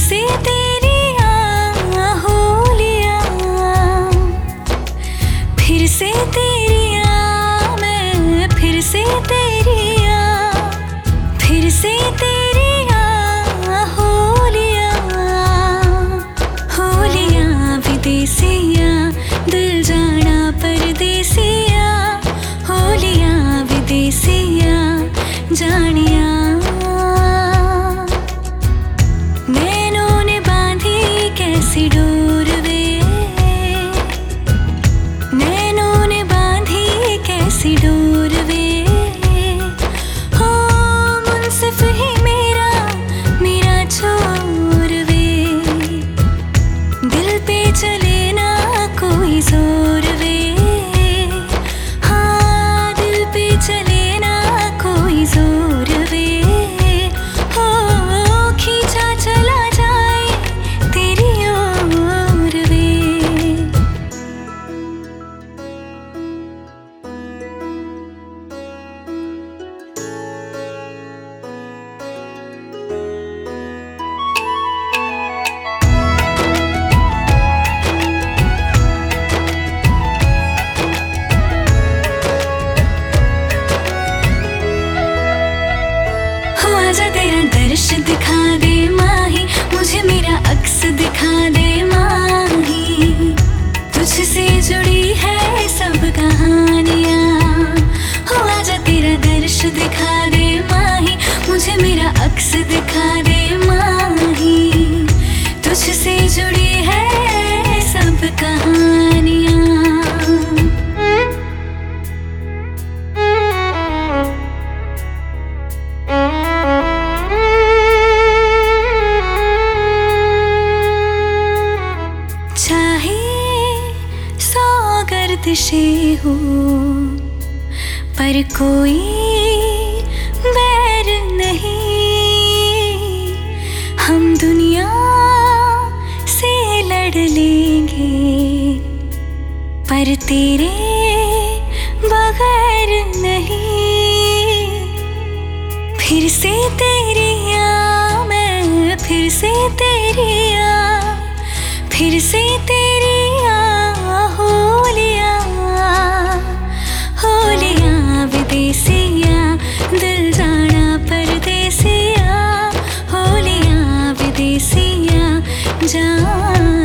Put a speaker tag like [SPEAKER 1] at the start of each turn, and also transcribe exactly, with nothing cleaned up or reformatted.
[SPEAKER 1] से तेरी आ होलियां, फिर से तेरी आ मैं, फिर से तेरी आ, फिर से तेरी आ होलियां, होलियां विदेसिया दिल जाना परदेसिया, होलियां विदेसिया जानिया। नैनों ने बांधी कैसी डोर वे, नैनों ने बांधी कैसी डोर वे, हो मुनसिफ ही मेरा मेरा छोर वे, दिल पे चले ना कोई जोर वे, हाँ दिल पे चले ना कोई जोर वे, हो खींचा चला जाए तेरी ओर वे। आजा तेरा दर्श दिखा दे माही, मुझे मेरा अक्स दिखा दे माही, तुझसे जुड़ी है सब कहानियाँ। हो आजा तेरा दर्श दिखा दे माही, मुझे मेरा अक्स दिखा दे माही, तुझसे जुड़ी है सब कहानियाँ। गर्दिशें हो पर कोई बैर नहीं, हम दुनिया से लड़ लेंगे पर तेरे बगैर नहीं। फिर से तेरी आ मैं, फिर से तेरी आ, फिर से तेरी आ होलियां, होलियां विदेसिया दिल जाना परदेसिया, होलियां विदेसिया जान।